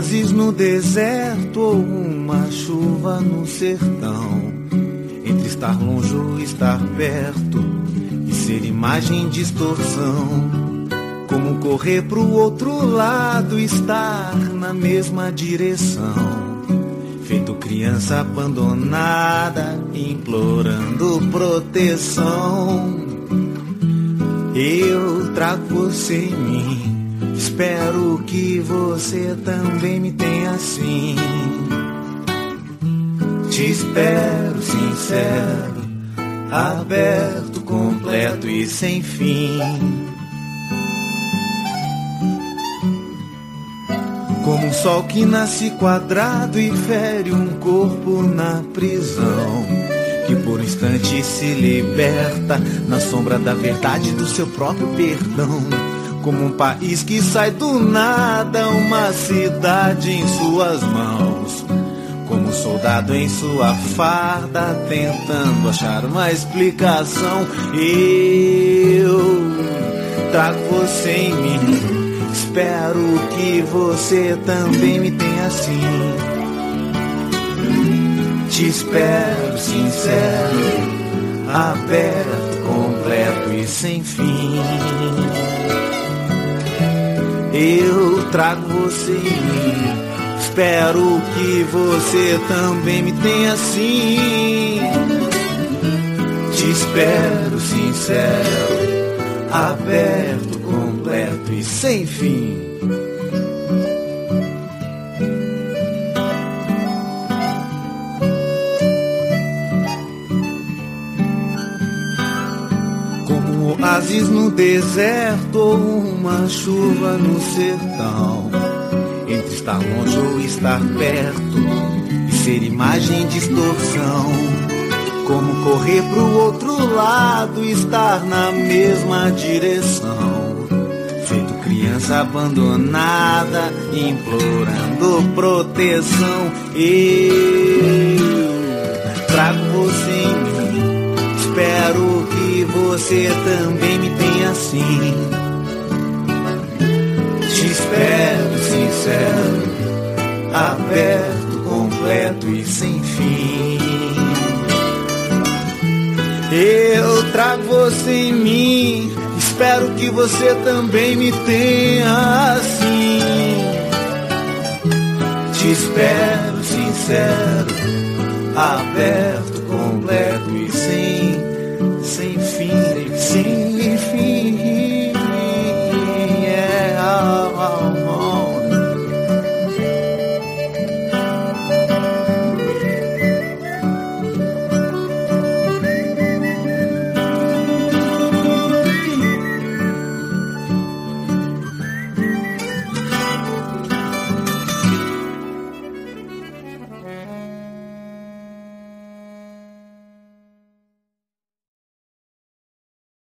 oásis no deserto ou uma chuva no sertão, entre estar longe ou estar perto e ser imagem distorção. Como correr pro outro lado, estar na mesma direção, feito criança abandonada, implorando proteção. Eu trago você em mim, espero que você também me tenha assim. Te espero sincero, aberto, completo e sem fim. Como um sol que nasce quadrado e fere um corpo na prisão, que por um instante se liberta na sombra da verdade do seu próprio perdão. Como um país que sai do nada, uma cidade em suas mãos, como um soldado em sua farda, tentando achar uma explicação. Eu trago você em mim, espero que você também me tenha assim. Te espero sincero, aberto, completo e sem fim. Eu trago você em mim, espero que você também me tenha assim. Te espero sincero, aberto, completo e sem fim. Oásis no deserto ou uma chuva no sertão, entre estar longe ou estar perto e ser imagem distorção. Como correr pro outro lado, estar na mesma direção, feito criança abandonada, implorando proteção. Eu trago você em mim, espero que você também me tenha assim. Te espero sincero, aberto, completo e sem fim. Eu trago você em mim, espero que você também me tenha assim. Te espero sincero, aberto, completo e sem fim.